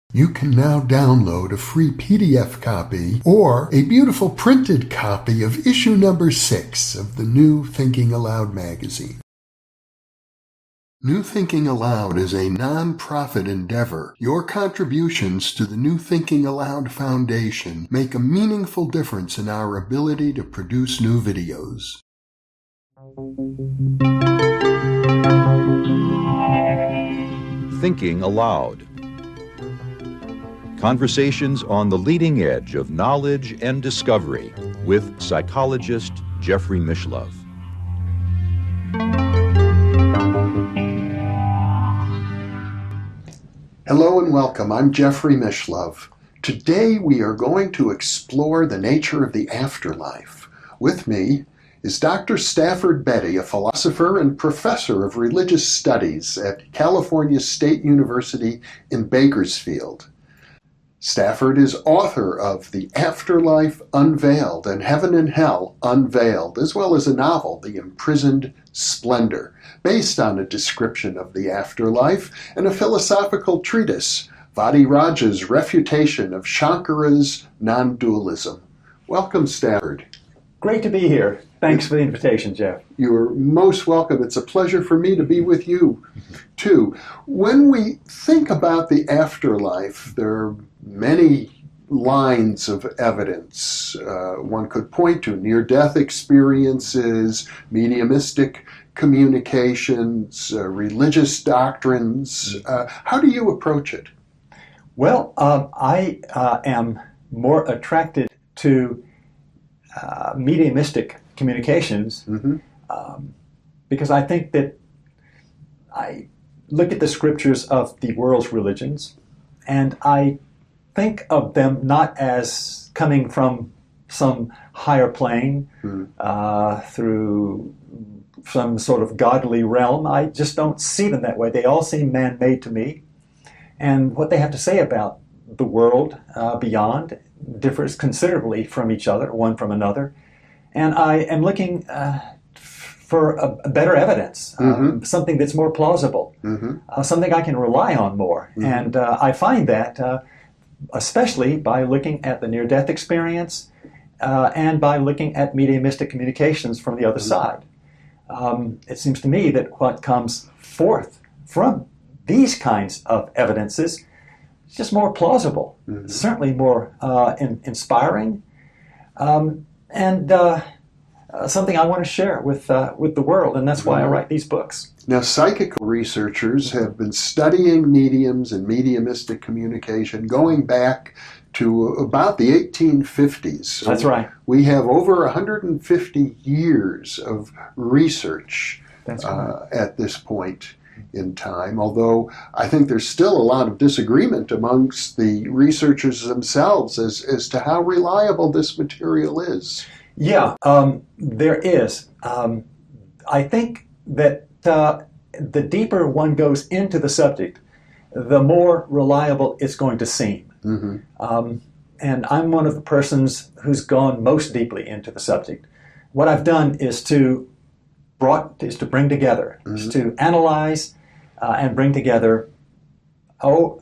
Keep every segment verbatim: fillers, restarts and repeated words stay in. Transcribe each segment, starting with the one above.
You can now download a free P D F copy or a beautiful printed copy of issue number six of the New Thinking Aloud magazine. New Thinking Aloud is a non-profit endeavor. Your contributions to the New Thinking Aloud Foundation make a meaningful difference in our ability to produce new videos. Thinking Aloud. Conversations on the leading edge of knowledge and discovery with psychologist Jeffrey Mishlove. Hello and welcome. I'm Jeffrey Mishlove. Today we are going to explore the nature of the afterlife. With me is Doctor Stafford Bettey, a philosopher and professor of religious studies at California State University in Bakersfield. Stafford is author of The Afterlife Unveiled and Heaven and Hell Unveiled, as well as a novel, The Imprisoned Splendor, based on a description of the afterlife, and a philosophical treatise, Vadiraj's Refutation of Shankara's Non-Dualism. Welcome, Stafford. Great to be here. Thanks for the invitation, Jeff. You're most welcome. It's a pleasure for me to be with you, too. When we think about the afterlife, there are many lines of evidence uh, one could point to. Near-death experiences, mediumistic communications, uh, religious doctrines. Uh, how do you approach it? Well, um, I uh, am more attracted to uh, mediumistic communications mm-hmm. um, because I think that I look at the scriptures of the world's religions and I think of them not as coming from some higher plane mm-hmm. uh, through some sort of godly realm. I just don't see them that way. They all seem man-made to me. And what they have to say about the world uh, beyond differs considerably from each other, one from another. And I am looking uh, for a, a better evidence, mm-hmm. uh, something that's more plausible, mm-hmm. uh, something I can rely on more. Mm-hmm. And uh, I find that uh, especially by looking at the near-death experience uh, and by looking at mediumistic communications from the other mm-hmm. side. Um, it seems to me that what comes forth from these kinds of evidences is just more plausible, mm-hmm. certainly more uh, in, inspiring, um, and uh, uh, something I want to share with uh, with the world, and that's why I write these books. Now, psychical researchers have been studying mediums and mediumistic communication going back to about the eighteen fifties. So that's right. We have over one hundred fifty years of research that's right. uh, at this point in time, although I think there's still a lot of disagreement amongst the researchers themselves as, as to how reliable this material is. Yeah, um, there is. Um, I think that uh, the deeper one goes into the subject, the more reliable it's going to seem. Mm-hmm. Um, and I'm one of the persons who's gone most deeply into the subject. What I've done is to brought is to bring together, mm-hmm. is to analyze uh, and bring together, oh,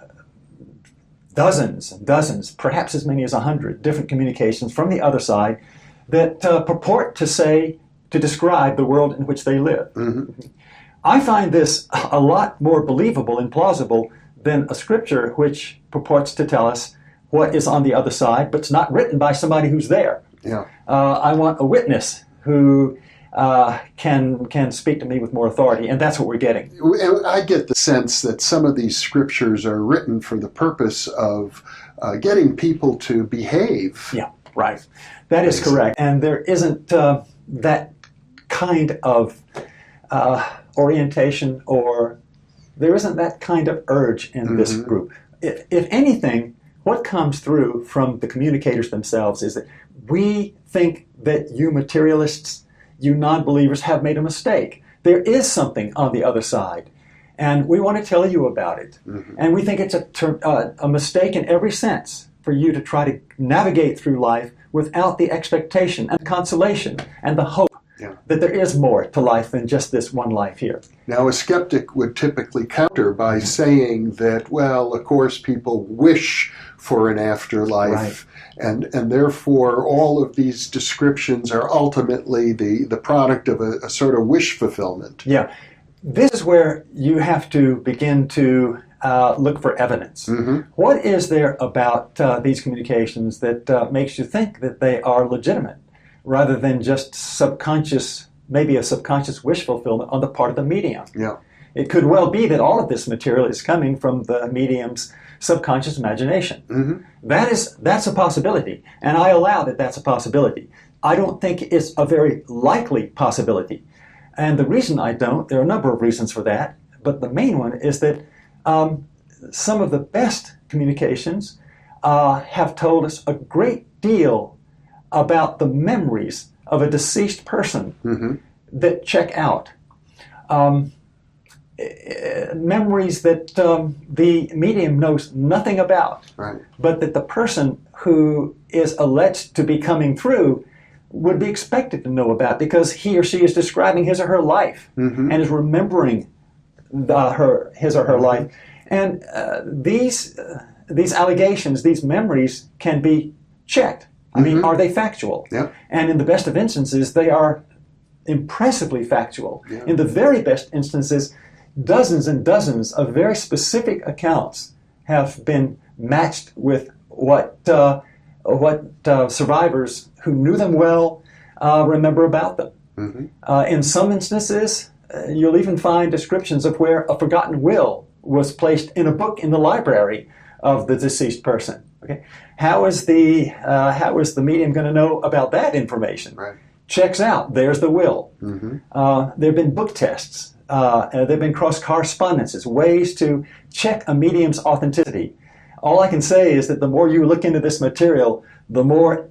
dozens and dozens, perhaps as many as a hundred different communications from the other side that uh, purport to say, to describe the world in which they live. Mm-hmm. I find this a lot more believable and plausible than a scripture which purports to tell us what is on the other side, but it's not written by somebody who's there. Yeah. Uh, I want a witness who uh, can can speak to me with more authority, and that's what we're getting. I get the sense that some of these scriptures are written for the purpose of uh, getting people to behave. Yeah, right. That is correct. And there isn't uh, that kind of uh, orientation, or there isn't that kind of urge in mm-hmm. this group. If, if anything, what comes through from the communicators themselves is that we think that you materialists, you non-believers, have made a mistake. There is something on the other side, and we want to tell you about it. Mm-hmm. And we think it's a, ter- uh, a mistake in every sense for you to try to navigate through life without the expectation and consolation and the hope Yeah. that there is more to life than just this one life here. Now, a skeptic would typically counter by saying that, well, of course, people wish for an afterlife, Right. and, and therefore all of these descriptions are ultimately the, the product of a, a sort of wish fulfillment. Yeah. This is where you have to begin to uh, look for evidence. Mm-hmm. What is there about uh, these communications that uh, makes you think that they are legitimate, rather than just subconscious, maybe a subconscious wish fulfillment on the part of the medium? Yeah. It could well be that all of this material is coming from the medium's subconscious imagination. Mm-hmm. That is, that's a possibility, and I allow that that's a possibility. I don't think it's a very likely possibility. And the reason I don't, there are a number of reasons for that, but the main one is that um, some of the best communications uh, have told us a great deal about the memories of a deceased person Mm-hmm. that check out. Um, eh, memories that um, the medium knows nothing about, Right. but that the person who is alleged to be coming through would be expected to know about, because he or she is describing his or her life Mm-hmm. and is remembering the, her his or her life. And uh, these uh, these allegations, these memories, can be checked. I mean, Mhm. are they factual? Yeah. And in the best of instances, they are impressively factual. Yeah. In the very best instances, dozens and dozens of very specific accounts have been matched with what uh, what uh, survivors who knew them well uh, remember about them. Mm-hmm. Uh, in some instances, uh, you'll even find descriptions of where a forgotten will was placed in a book in the library of the deceased person. Okay, how is the uh, how is the medium going to know about that information? Right. Checks out. There's the will. Mm-hmm. Uh, there have been book tests. Uh, there have been cross correspondences, ways to check a medium's authenticity. All I can say is that the more you look into this material, the more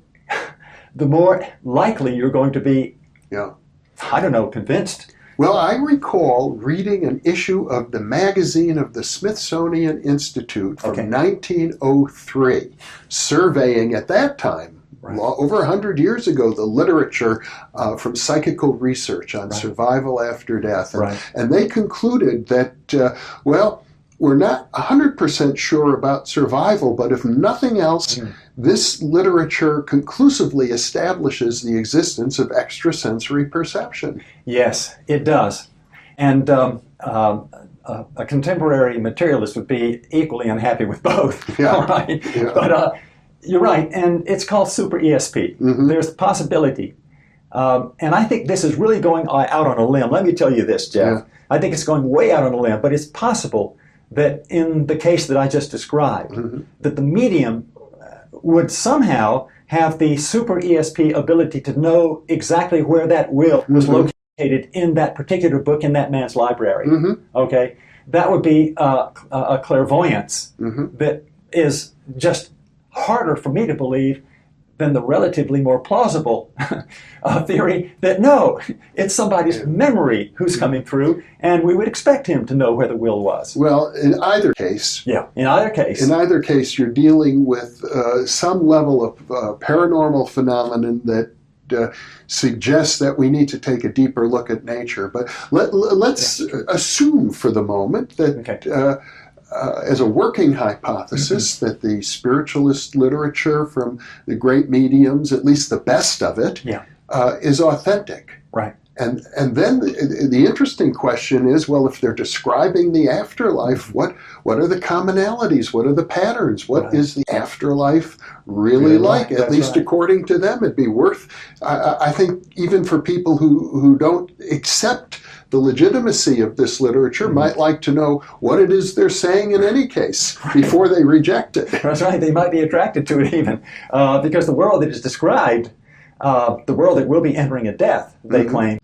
the more likely you're going to be, Yeah. I don't know, convinced. Well, I recall reading an issue of the magazine of the Smithsonian Institute from Okay. nineteen oh three, surveying at that time, Right. lo- over one hundred years ago, the literature uh, from psychical research on Right. survival after death. And, Right. and they concluded that, uh, well, we're not one hundred percent sure about survival, but if nothing else, Mm. this literature conclusively establishes the existence of extrasensory perception. Yes, it does. And um, um, a, a contemporary materialist would be equally unhappy with both. Yeah. All right. Yeah. But uh, you're right, and it's called super E S P. Mhm. There's the possibility. Um, and I think this is really going out on a limb. Let me tell you this, Jeff. Yeah. I think it's going way out on a limb, but it's possible that in the case that I just described, Mhm. that the medium would somehow have the super E S P ability to know exactly where that will was Mhm. located in that particular book in that man's library. Mhm. Okay, that would be uh, a a clairvoyance Mhm. that is just harder for me to believe than the relatively more plausible uh, theory that no, it's somebody's Yeah. memory who's coming through, and we would expect him to know where the will was. Well, in either case, Yeah, in either case. in either case, you're dealing with uh, some level of uh, paranormal phenomenon that uh, suggests that we need to take a deeper look at nature. But let, let's assume for the moment that, Okay. uh, uh, as a working hypothesis, that the spiritualist literature from the great mediums, at least the best of it, Yeah. uh, is authentic. Right. And and then the, the interesting question is, well, if they're describing the afterlife, what what are the commonalities? What are the patterns? What is Right. the afterlife really Really like? like, At that's least right. according to them, it'd be worth. I, I- I think even for people who who don't accept the legitimacy of this literature, Mm-hmm. might like to know what it is they're saying in any case before they reject it. That's right. They might be attracted to it even uh, because the world that is described, uh, the world that will be entering at death, they Mhm. claim,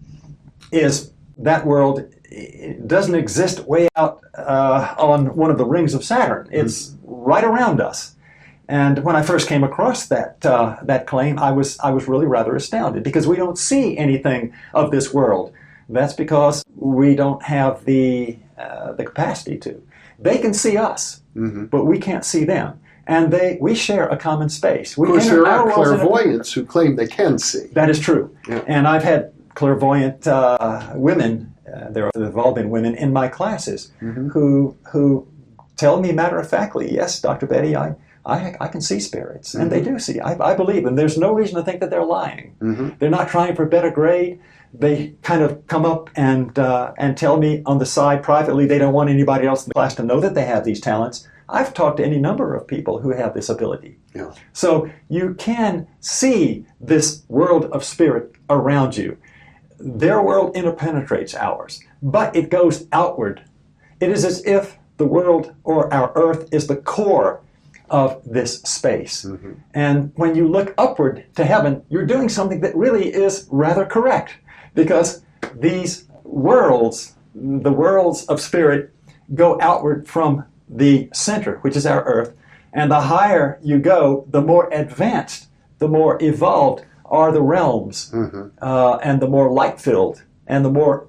is that world it doesn't exist way out uh, on one of the rings of Saturn. It's right around us. And when I first came across that uh, that claim, I was I was really rather astounded because we don't see anything of this world. That's because we don't have the uh, the capacity to. They can see us, Mhm. but we can't see them. And they we share a common space. We Of course, enter there our are worlds in a- clairvoyants who claim they can see. That is true. Yeah. And I've had clairvoyant uh, women, uh, there have all been women in my classes, mm-hmm. who who tell me matter-of-factly, yes, Doctor Betty, I, I, I can see spirits. Mm-hmm. And they do see. I, I believe them. There's no reason to think that they're lying. Mm-hmm. They're not trying for a better grade. They kind of come up and uh, and tell me on the side privately they don't want anybody else in the class to know that they have these talents. I've talked to any number of people who have this ability. Yeah. So you can see this world of spirit around you. Their world interpenetrates ours, but it goes outward. It is as if the world or our earth is the core of this space. Mm-hmm. And when you look upward to heaven, you're doing something that really is rather correct, because these worlds, the worlds of spirit, go outward from the center, which is our earth, and the higher you go, the more advanced, the more evolved are the realms, mm-hmm. uh, and the more light-filled, and the more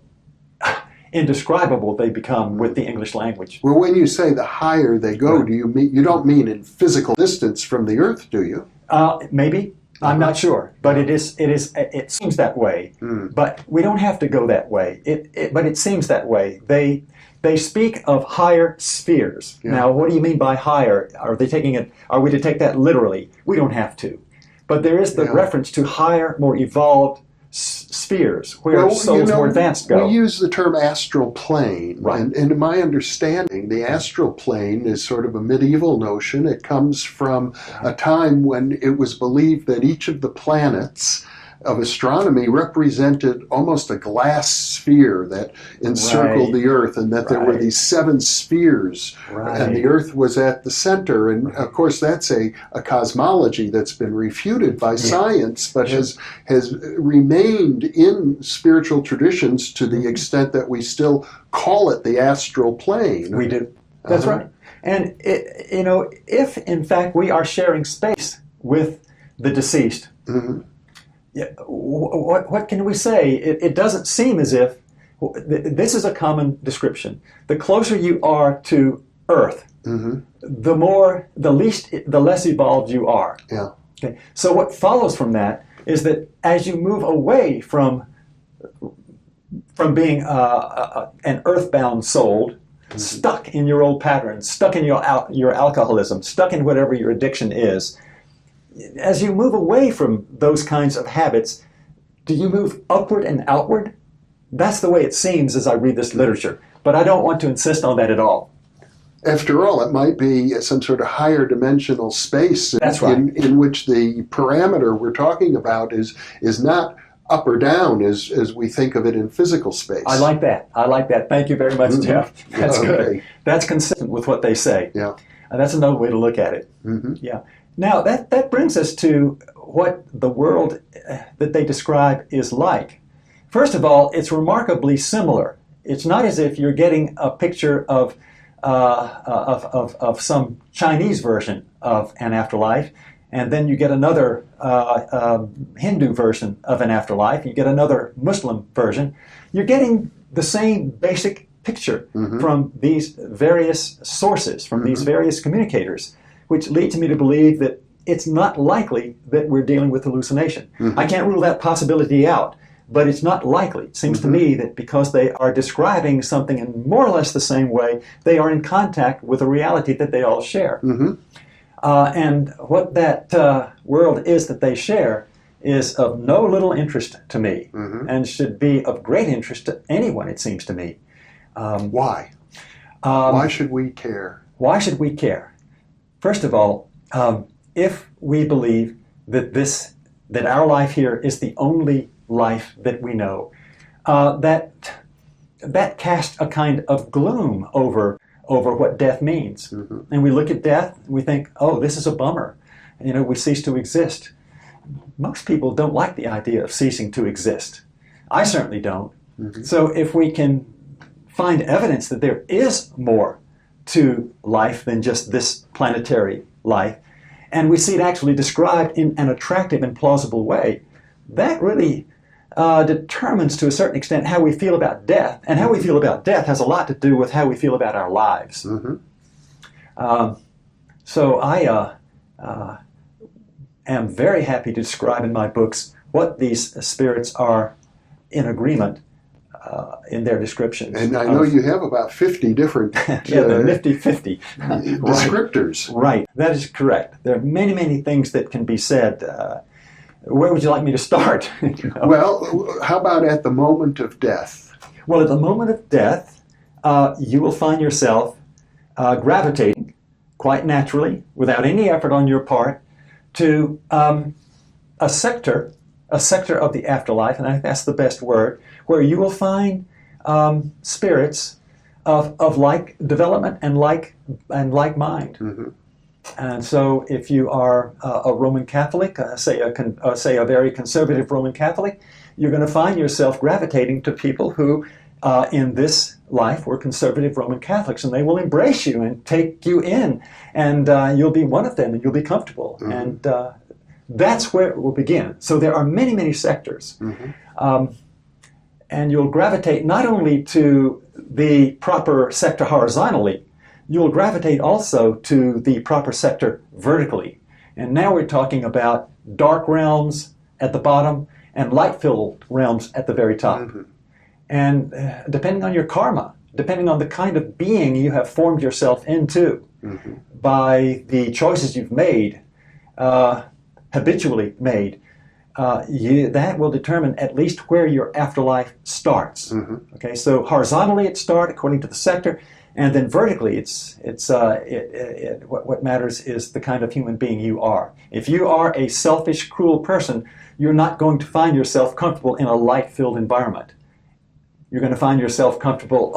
indescribable they become with the English language. Well, when you say the higher they go, right. do you mean you don't mean in physical distance from the earth, do you? Uh, maybe. I'm not sure, but it is. It is. It seems that way. Mm. But we don't have to go that way. It, it. But it seems that way. They. They speak of higher spheres. Yeah. Now, what do you mean by higher? Are they taking it? Are we to take that literally? We don't have to. But there is the yeah. reference to higher, more evolved s- spheres where well, souls you know, more advanced go. We use the term astral plane, right. and, and in my understanding, the astral plane is sort of a medieval notion. It comes from a time when it was believed that each of the planets of astronomy represented almost a glass sphere that encircled right. the Earth, and that right. there were these seven spheres, right. and the Earth was at the center. And of course, that's a, a cosmology that's been refuted by yeah. science, but has has remained in spiritual traditions to the extent that we still call it the astral plane. We do. That's uh-huh. right. And it, you know, if in fact we are sharing space with the deceased. Mm-hmm. Yeah, what what can we say? It, it doesn't seem as if this is a common description. The closer you are to Earth, mm-hmm. the more, the least, the less evolved you are. Yeah. Okay. So what follows from that is that as you move away from from being uh, a, an earthbound soul, mm-hmm. stuck in your old patterns, stuck in your al- your alcoholism, stuck in whatever your addiction is. As you move away from those kinds of habits, do you move upward and outward? That's the way it seems as I read this literature, but I don't want to insist on that at all. After all, it might be some sort of higher dimensional space. That's right. in, in which the parameter we're talking about is is not up or down as, as we think of it in physical space. I like that. I like that. Thank you very much, mm-hmm. Jeff. That's okay. good. That's consistent with what they say. Yeah. And that's another way to look at it. Mm-hmm. Yeah. Now, that, that brings us to what the world that they describe is like. First of all, it's remarkably similar. It's not as if you're getting a picture of, uh, of, of, of some Chinese version of an afterlife, and then you get another uh, uh, Hindu version of an afterlife, you get another Muslim version. You're getting the same basic picture mm-hmm. from these various sources, from mm-hmm. these various communicators, which leads me to believe that it's not likely that we're dealing with hallucination. Mm-hmm. I can't rule that possibility out, but it's not likely. It seems mm-hmm. to me that because they are describing something in more or less the same way, they are in contact with a reality that they all share. Mm-hmm. Uh, and what that uh, world is that they share is of no little interest to me, mm-hmm. and should be of great interest to anyone, it seems to me. Um, why? Um, why should we care? Why should we care? First of all, um, if we believe that this, that our life here is the only life that we know, uh, that that casts a kind of gloom over over what death means. Mm-hmm. And we look at death and we think, oh, this is a bummer. You know, we cease to exist. Most people don't like the idea of ceasing to exist. I certainly don't. Mm-hmm. So if we can find evidence that there is more to life than just this planetary life, and we see it actually described in an attractive and plausible way, that really uh, determines to a certain extent how we feel about death. And how we feel about death has a lot to do with how we feel about our lives. Mm-hmm. Um, so I uh, uh, am very happy to describe in my books what these spirits are in agreement uh, in their descriptions. And I know of, you have about fifty different uh, yeah, the nifty fifty descriptors. Right. right, that is correct. There are many, many things that can be said. Uh, where would you like me to start? you know? Well, how about at the moment of death? Well, at the moment of death, uh, you will find yourself uh, gravitating quite naturally, without any effort on your part, to um, a sector, a sector of the afterlife, and I think that's the best word, where you will find um, spirits of, of like development and like and like mind. Mm-hmm. And so, if you are uh, a Roman Catholic, uh, say a con- uh, say a very conservative Roman Catholic, you're going to find yourself gravitating to people who, uh, in this life, were conservative Roman Catholics, and they will embrace you and take you in, and uh, you'll be one of them, and you'll be comfortable, mm-hmm. and uh, that's where it will begin. So there are many, many sectors, mm-hmm. um, and you'll gravitate not only to the proper sector horizontally, you'll gravitate also to the proper sector vertically. And now we're talking about dark realms at the bottom and light-filled realms at the very top. Mm-hmm. And uh, depending on your karma, depending on the kind of being you have formed yourself into, mm-hmm. by the choices you've made, uh, habitually made, uh, you, that will determine at least where your afterlife starts. Mm-hmm. Okay, so horizontally it starts according to the sector, and then vertically, it's it's uh, it, it, it, what, what matters is the kind of human being you are. If you are a selfish, cruel person, you're not going to find yourself comfortable in a light-filled environment. You're going to find yourself comfortable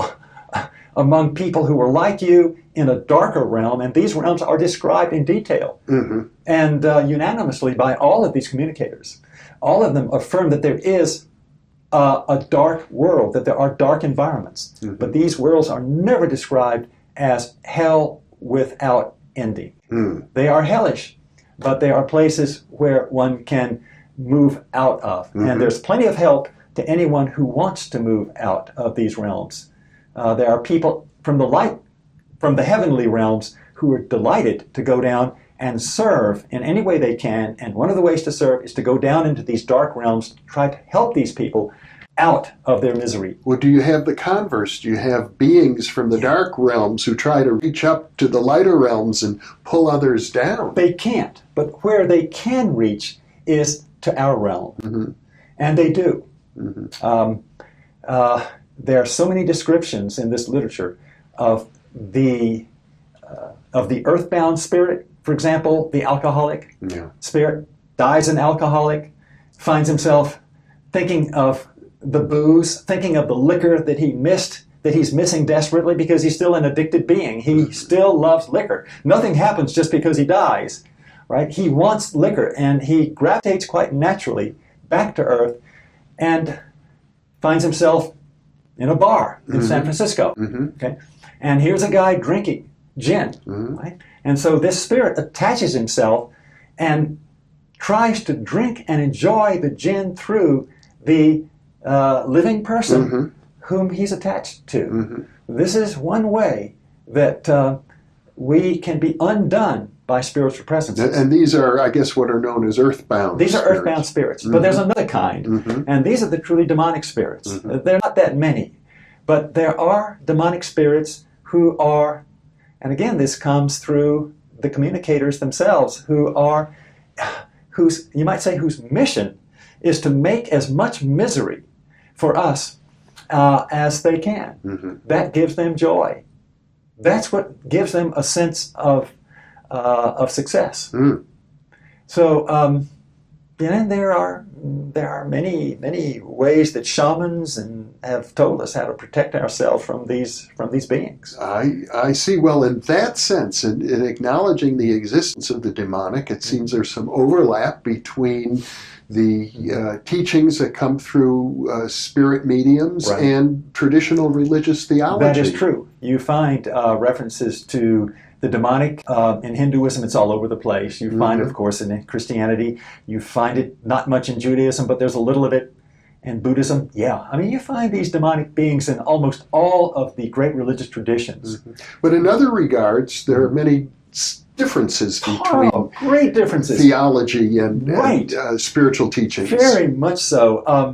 among people who are like you in a darker realm, and these realms are described in detail mm-hmm. and uh, unanimously by all of these communicators. All of them affirm that there is uh, a dark world, that there are dark environments, mm-hmm. but these worlds are never described as hell without ending. Mm. They are hellish, but they are places where one can move out of, mm-hmm. and there's plenty of help to anyone who wants to move out of these realms. Uh, there are people from the light, from the heavenly realms, who are delighted to go down and serve in any way they can. And one of the ways to serve is to go down into these dark realms to try to help these people out of their misery. Well, do you have the converse? Do you have beings from the dark realms who try to reach up to the lighter realms and pull others down? They can't. But where they can reach is to our realm. Mm-hmm. And they do. Mm-hmm. Um, uh, there are so many descriptions in this literature of the uh, of the earthbound spirit. For example, the alcoholic yeah. spirit dies an alcoholic, finds himself thinking of the booze, thinking of the liquor that he missed, that he's missing desperately because he's still an addicted being. He mm-hmm. still loves liquor. Nothing happens just because he dies, right? He wants liquor, and he gravitates quite naturally back to earth and finds himself in a bar in mm-hmm. San Francisco. Mm-hmm. Okay, and here's a guy drinking gin, mm-hmm. right? And so this spirit attaches himself and tries to drink and enjoy the gin through the uh, living person mm-hmm. whom he's attached to. Mm-hmm. This is one way that uh, we can be undone by spiritual presences. And these are, I guess, what are known as earthbound These spirits. are earthbound spirits. Mm-hmm. But there's another kind, mm-hmm. and these are the truly demonic spirits. Mm-hmm. There are not that many, but there are demonic spirits who are, and again, this comes through the communicators themselves, who are, whose, you might say, whose mission is to make as much misery for us uh, as they can. Mm-hmm. That gives them joy. That's what gives them a sense of Uh, of success. Mm. So, um, you know, there are there are many many ways that shamans and have told us how to protect ourselves from these from these beings. I I see. Well, in that sense, in, in acknowledging the existence of the demonic, it seems there's some overlap between the uh, teachings that come through uh, spirit mediums right. and traditional religious theology. That is true. You find uh, references to the demonic uh, in Hinduism. It's all over the place. You find, mm-hmm. of course, in Christianity. You find it not much in Judaism, but there's a little of it in Buddhism. Yeah, I mean, you find these demonic beings in almost all of the great religious traditions. Mm-hmm. But in other regards, there are many differences between oh, great differences. theology and, right. and uh, spiritual teachings. Very much so. Um,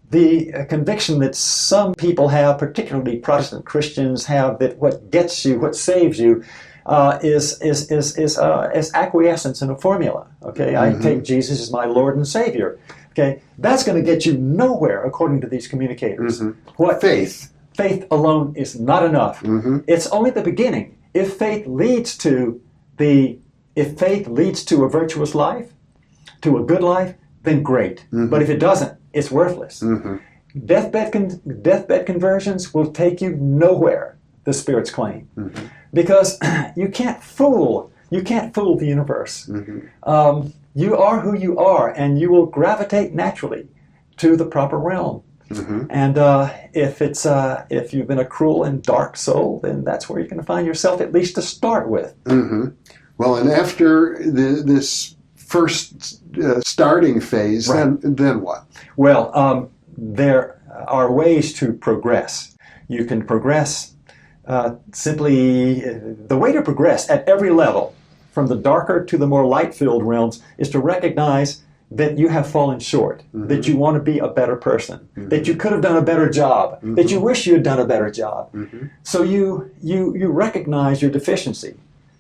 the uh, conviction that some people have, particularly Protestant Christians have, that what gets you, what saves you, uh, is is is is, uh, is acquiescence in a formula. Okay, mm-hmm. I take Jesus as my Lord and Savior. Okay, that's going to get you nowhere, according to these communicators. Mm-hmm. What faith? Faith alone is not enough. Mm-hmm. It's only the beginning. If faith leads to the, if faith leads to a virtuous life, to a good life, then great. Mm-hmm. But if it doesn't, it's worthless. Mm-hmm. Deathbed con- deathbed conversions will take you nowhere, the Spirit's claim, mm-hmm. because you can't fool. You can't fool the universe. Mm-hmm. Um, you are who you are, and you will gravitate naturally to the proper realm. Mm-hmm. And uh, if it's uh, if you've been a cruel and dark soul, then that's where you're going to find yourself, at least to start with. Mm-hmm. Well, and after the, this first uh, starting phase, Right. then then what? Well, um, there are ways to progress. You can progress uh, simply. The way to progress at every level, from the darker to the more light-filled realms, is to recognize that you have fallen short, mm-hmm. that you want to be a better person, mm-hmm. that you could have done a better job, mm-hmm. that you wish you had done a better job. Mm-hmm. So you you you recognize your deficiency,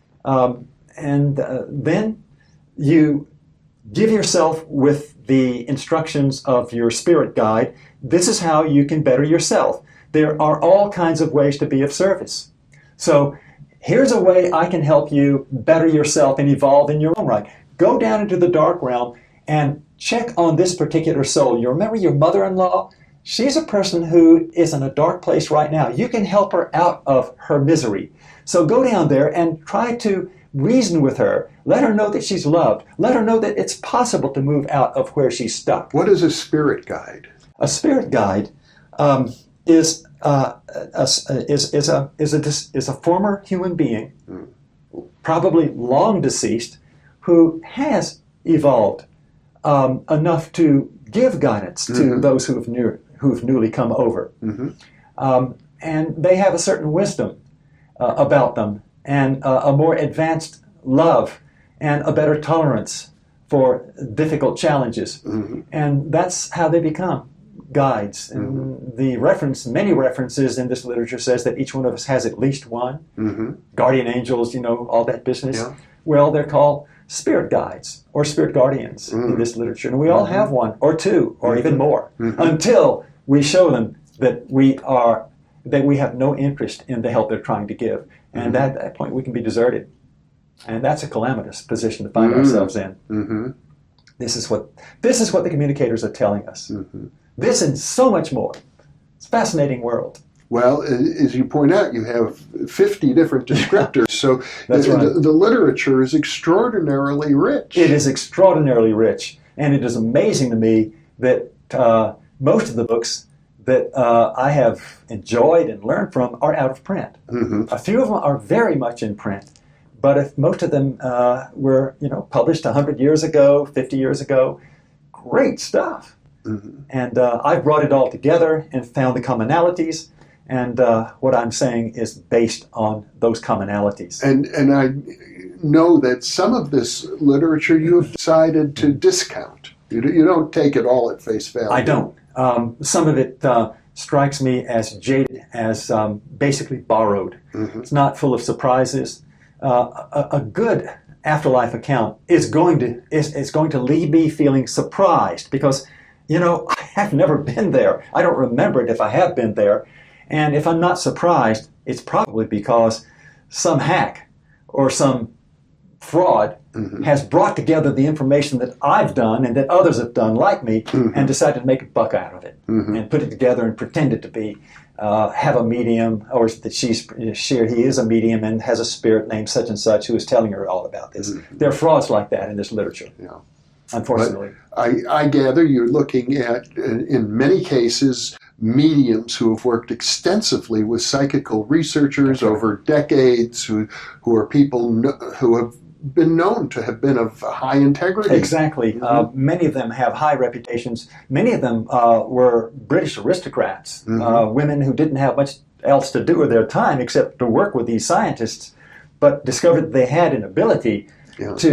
um, and uh, then you give yourself with the instructions of your spirit guide. This is how you can better yourself. There are all kinds of ways to be of service. So here's a way I can help you better yourself and evolve in your own right. Go down into the dark realm and check on this particular soul. You remember your mother-in-law? She's a person who is in a dark place right now. You can help her out of her misery. So go down there and try to reason with her. Let her know that she's loved. Let her know that it's possible to move out of where she's stuck. What is a spirit guide? A spirit guide um, is, uh, a, is is a is a is a former human being, mm. probably long deceased, who has evolved um, enough to give guidance to mm-hmm. those who've new, who've newly come over, mm-hmm. um, and they have a certain wisdom uh, about them, and uh, a more advanced love, and a better tolerance for difficult challenges, mm-hmm. and that's how they become guides. And mm-hmm. the reference, many references in this literature says that each one of us has at least one. Mm-hmm. Guardian angels, you know, all that business. Yeah. Well, they're called spirit guides or spirit guardians mm-hmm. in this literature. And we all have one or two or mm-hmm. even more mm-hmm. until we show them that we are, that we have no interest in the help they're trying to give. And mm-hmm. at that point, we can be deserted. And that's a calamitous position to find mm-hmm. ourselves in. Mm-hmm. This is what this is what the communicators are telling us. Mm-hmm. This and so much more. It's a fascinating world. Well, as you point out, you have fifty different descriptors, so That's the, right. the, the literature is extraordinarily rich. It is extraordinarily rich, and it is amazing to me that uh, most of the books that uh, I have enjoyed and learned from are out of print. Mm-hmm. A few of them are very much in print, but if most of them uh, were, you know, published one hundred years ago, fifty years ago, great stuff. Mm-hmm. And uh, I've brought it all together and found the commonalities. And uh, what I'm saying is based on those commonalities. And and I know that some of this literature you have decided to discount. You, you don't take it all at face value. I don't. Um, some of it uh, strikes me as jaded, as um, basically borrowed. Mm-hmm. It's not full of surprises. Uh, a, a good afterlife account is going to is, is going to leave me feeling surprised because, you know, I have never been there. I don't remember it if I have been there. And if I'm not surprised, it's probably because some hack or some fraud mm-hmm. has brought together the information that I've done and that others have done like me mm-hmm. and decided to make a buck out of it mm-hmm. and put it together and pretend it to be, uh, have a medium, or that she's she or he is a medium and has a spirit named such and such who is telling her all about this. Mm-hmm. There are frauds like that in this literature. Yeah. Unfortunately. But I, I gather you're looking at, in many cases, mediums who have worked extensively with psychical researchers right. over decades, who who are people no, who have been known to have been of high integrity. Exactly. Mm-hmm. Uh, many of them have high reputations. Many of them uh, were British aristocrats, mm-hmm. uh, women who didn't have much else to do with their time except to work with these scientists, but discovered that they had an ability yeah. to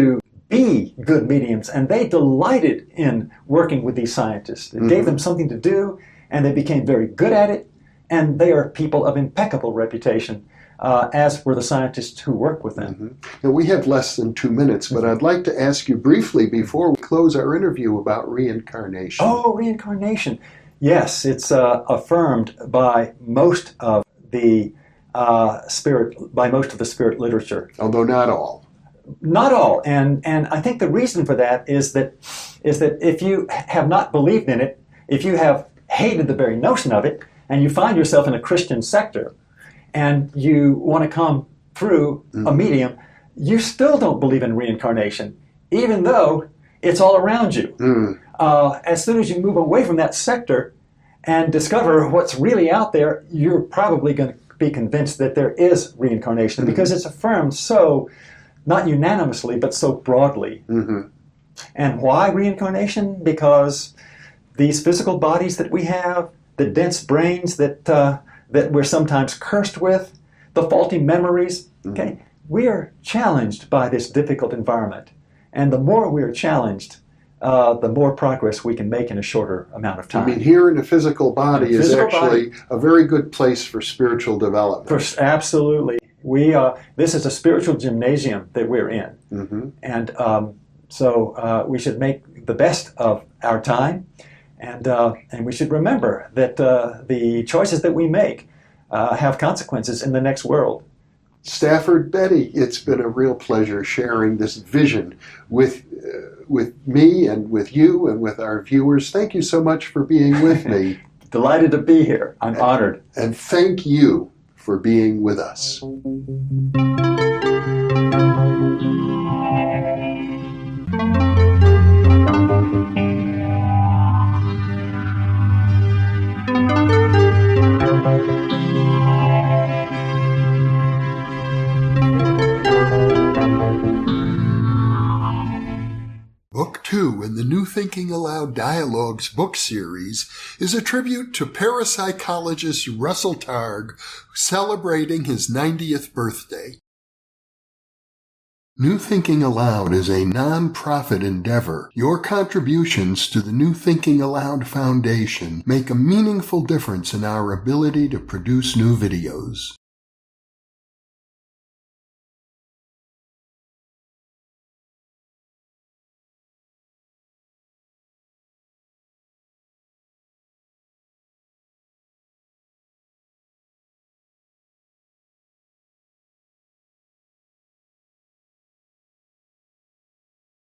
be good mediums, and they delighted in working with these scientists. It mm-hmm. gave them something to do, and they became very good at it, and they are people of impeccable reputation, uh, as were the scientists who work with them. Mm-hmm. Now, we have less than two minutes, but I'd like to ask you briefly before we close our interview about reincarnation. Oh, reincarnation. Yes, it's uh, affirmed by most of the uh, spirit, by most of the spirit literature. Although not all. Not all, and and I think the reason for that is that is that if you have not believed in it, if you have hated the very notion of it, and you find yourself in a Christian sector, and you want to come through mm. a medium, you still don't believe in reincarnation, even though it's all around you. Mm. Uh, as soon as you move away from that sector and discover what's really out there, you're probably going to be convinced that there is reincarnation mm-hmm. because it's affirmed so, not unanimously, but so broadly. Mm-hmm. And why reincarnation? Because these physical bodies that we have, the dense brains that uh, that we're sometimes cursed with, the faulty memories, mm-hmm. okay, we are challenged by this difficult environment. And the more we are challenged, uh, the more progress we can make in a shorter amount of time. I mean, here in a physical body a is physical actually body, a very good place for spiritual development. For, absolutely. We uh, this is a spiritual gymnasium that we're in. Mm-hmm. And um, so uh, we should make the best of our time. And uh, and we should remember that uh, the choices that we make uh, have consequences in the next world. Stafford Bettey, it's been a real pleasure sharing this vision with uh, with me and with you and with our viewers. Thank you so much for being with me. Delighted to be here. I'm and, honored. And thank you for being with us. Book two in the New Thinking Aloud Dialogues book series is a tribute to parapsychologist Russell Targ, celebrating his ninetieth birthday. New Thinking Aloud is a non-profit endeavor. Your contributions to the New Thinking Aloud Foundation make a meaningful difference in our ability to produce new videos.